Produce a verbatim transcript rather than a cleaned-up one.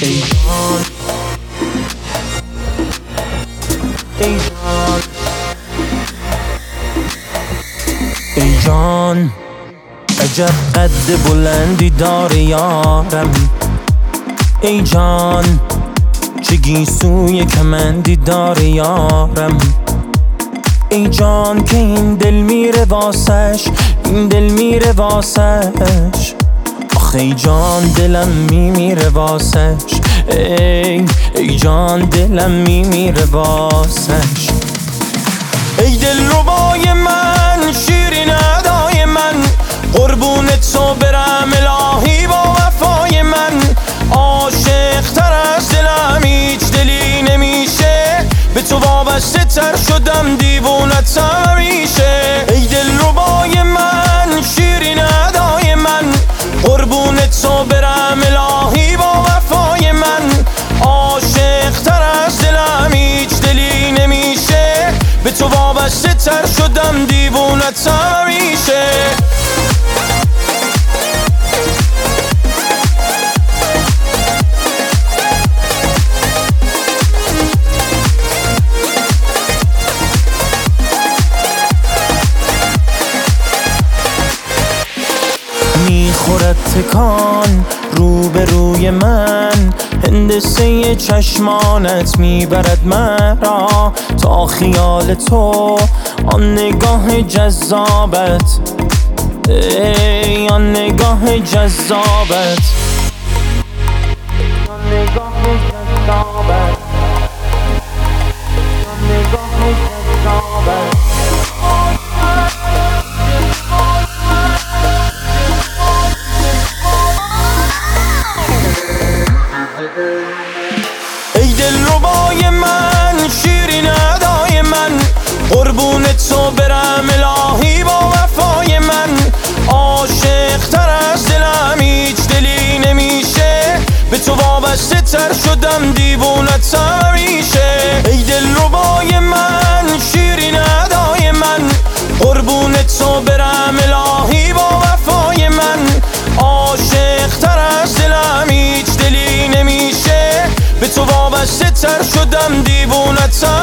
ای جان ای جان ای جان عجب قد بلندی داره یارم. ای جان چه گیسوی کمندی داره یارم. ای جان که این دل میره واسش، این دل میره واسش. آخه ای جان دلم میمیره واسش. ای ای جان دلم میمیره واسش. ای دل ربای من، شیرین ادای من، قربونت تو برم الهی با وفای من. عاشق تر از دلم هیچ دلی نمیشه، به تو وابسته تر شدم دیوونت همیشه. ای دل ربای من، شیرین ادای من، قربونت تو برم الهی با وفای من. عاشق تر از دلم هیچ دلی نمیشه، به تو وابسته تر شدم دیوونت همیشه. میخورد تکان رو به روی من، هندسه چشمانت میبرد مرا تا خیال تو، آن نگاه جذابت. ای آن نگاه جذابت، آن نگاه جذابت، آن نگاه جذابت. ای دل ربای من، شیرین ادای من، قربونت تو برم الهی با وفای من. عاشق تر از دلم هیچ دلی نمیشه، به تو وابسته تر شدم دیوونت همیشه. ای دل ربای من، شیرین ادای من، قربونت تو برم الهی با وفای من. عاشق تر از دلم هیچ دلی نمیشه، به تو وابسته تر شدم دیوونت